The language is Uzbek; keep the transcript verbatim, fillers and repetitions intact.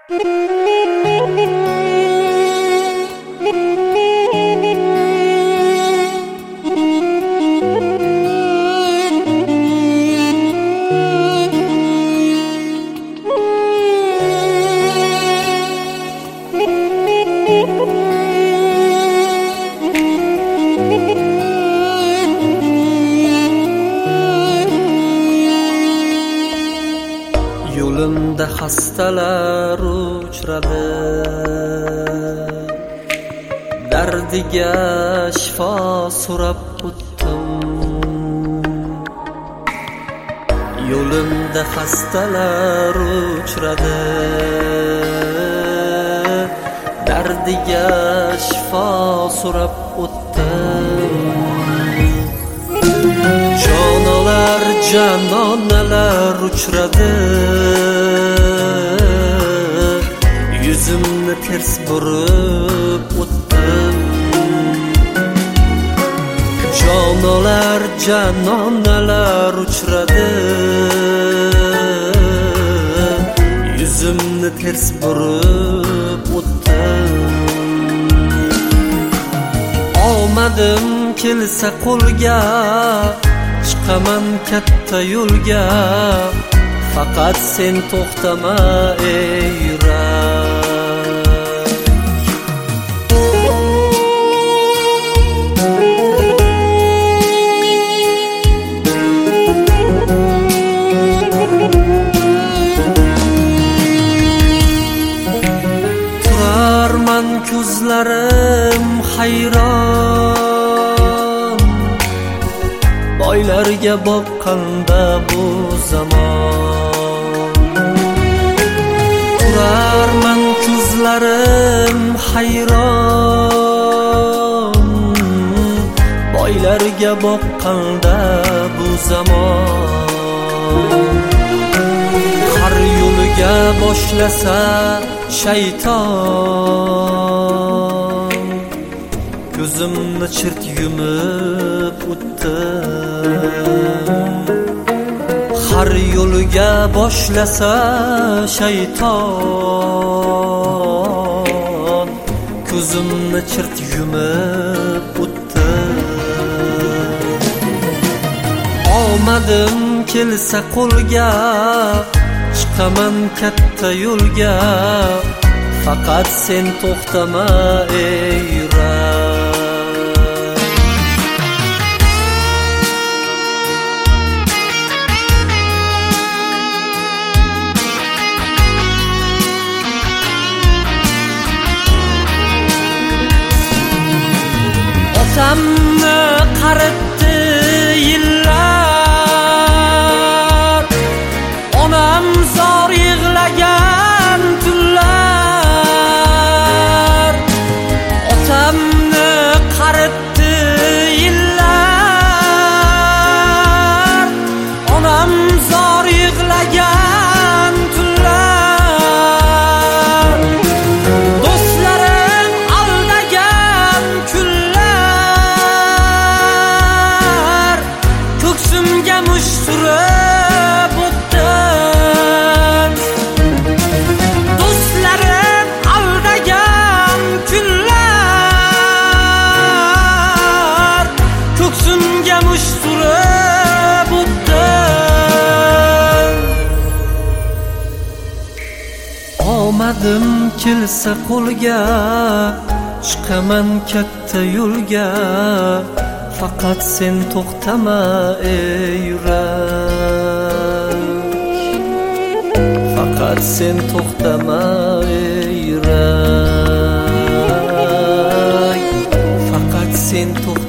Yo'limda xastalar uchradi, dardiga shifo so'rab o'tdim. Yo'limda xastalar uchradi, dardiga shifo so'rab o'tdim. Jonolar janonalar uchradi, yuzimni ters burib o'tdim. Jonolar janonalar uchradi, yuzimni ters burib o'tdim. Omadim kelsa qo'lga, chiqaman katta yo'lga, faqat sen to'xtama ey yurak. Turarman ko'zlarim hayron, boylarga boqqanda bu zamon. Turarman ko'zlarim hayron, boylarga boqqanda bu zamon. Har yo'liga boshlasa shayton, ko'zimni chirt yumib o'tdim. Har yo'liga boshlasa shayton, ko'zimni chirt yumib o'tdim. Omadim kelsa qo'lga, chiqaman katta yo'lga, faqat sen to'xtama ey yurak. Otamni qaritdi yillar, onam zor yig'lagan tunlar. Otamni qaritdi yillar, onam zor yig'lagan tunlar. Do'stlarim aldagan kunlar, ko'ksimga mush surib o'tdim. Do'stlarim aldagan kunlar, ko'ksimga mush surib o'tdim. Omadim kelsa qo'lga, chiqaman katta yo'lga, faqat sen to'xtama ey yurak. Faqat sen to'xtama ey yurak. Faqat sen to'xtama